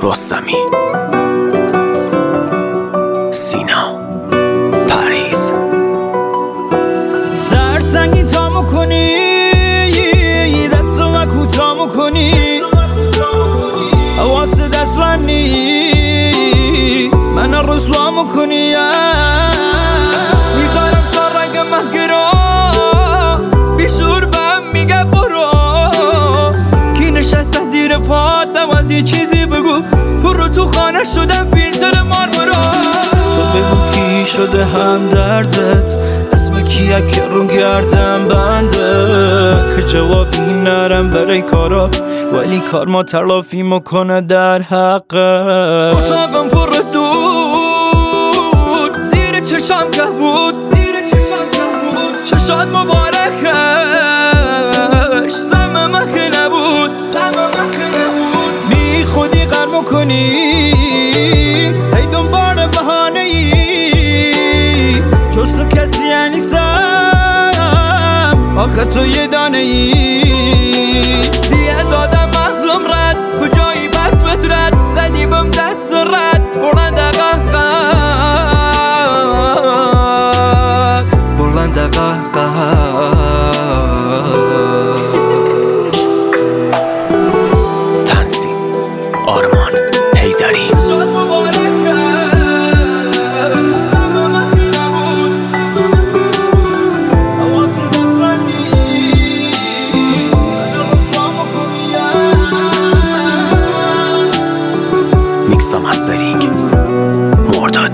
رستمی، سینا، پریز. سرسنگی تامو کنی، دست و کوتامو کنی، حواس دست من رسوامو کنی. میذارم شارنگ مهگرا بیشور بهم میگه برو، کی نشسته زیر پات نواز یه چیزی بگو، پر تو خانه شدم فیلتر مارمرا. تو بگو کی شده هم دردت، اسم کیه که رو گردم بنده، که جوابی نرم برای کارات ولی کار ما تلافی مکنه در حقه. اتاقم پر دود زیر چشم که بود، چشات مبارکش زممه که نبود، بی خودی قرمو کنی، ای دنبال بهانه ای، جز تو کسی نیستم، آخه تو یه دانه ای. دیگه دادم مغزم رد، کجایی بس بترد، زدی بم دست رد، بلند تنظیم آرمان حیدری. میکس و مسترینگ مرداد.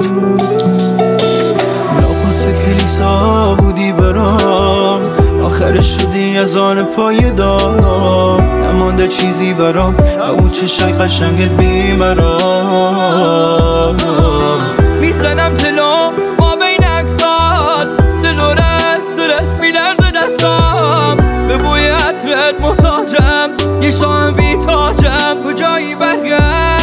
کلیسا بودی برام، آخرش شدی از آن پای دام، نمانده چیزی برام او چشای قشنگت بی مرام. میزنم تلو ما بین اکسات، دل و رست میلرده دستام، به بوی عطرت محتاجم، یه شام بی تاجم، کجایی برگرد.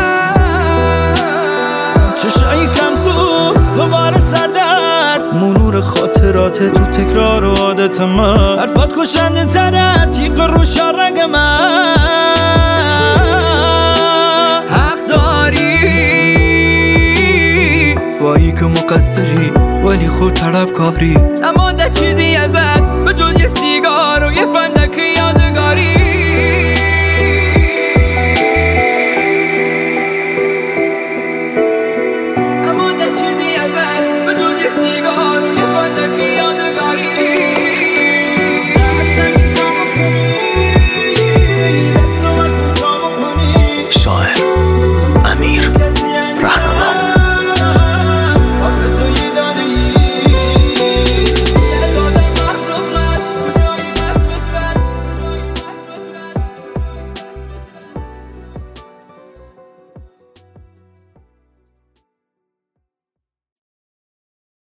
چشای کم زود دوباره سردرد، مرور خاطرات تو تکرار و عادت من، حرفات کشنده تره تیغ رو شارنگ من. حق داری بایی که مقصری ولی خود طلب کاری، نمانده چیزی ازت